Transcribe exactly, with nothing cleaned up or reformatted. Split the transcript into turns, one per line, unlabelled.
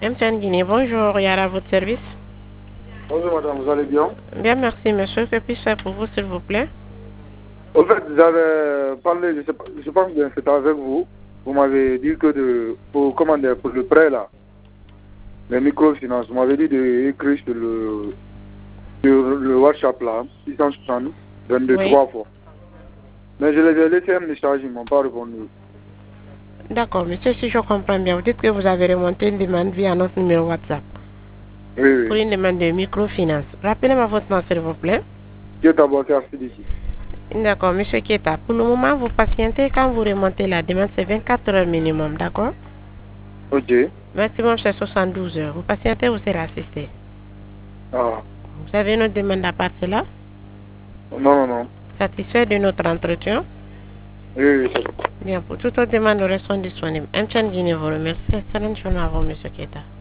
M T N Guinée, bonjour, Yara, à votre service.
Bonjour madame, vous allez bien?
Bien, merci monsieur. Que puis-je faire pour vous, s'il vous plaît?
Au fait, j'avais parlé, je, sais pas, je pense que c'était avec vous. Vous m'avez dit que de, pour, comment dire, pour le prêt là, les microfinances, vous m'avez dit d'écrire sur le, sur le WhatsApp là, six cent soixante, vingt-deux,
Oui.
trois fois. Mais je les ai laissés un message, ils ne m'ont pas répondu.
D'accord, monsieur, si je comprends bien, vous dites que vous avez remonté une demande via notre numéro WhatsApp
Oui, oui.
pour une demande de microfinance. Rappelez-moi votre nom, s'il vous plaît.
Dieu t'a bossé à d'ici.
D'accord, monsieur Kieta. Pour le moment, vous patientez. Quand vous remontez la demande, c'est vingt-quatre heures minimum, d'accord?
Ok.
Maximum, c'est soixante-douze heures. Vous patientez, vous serez assisté.
Ah.
Vous avez une autre demande à part cela?
Non, non, non.
Satisfait de notre entretien?
Oui, oui, c'est bon.
Bien, pour toute autre demande, nous restons disponibles. M T N Guinée vous remercie. Excellente journée à vous, monsieur Kieta.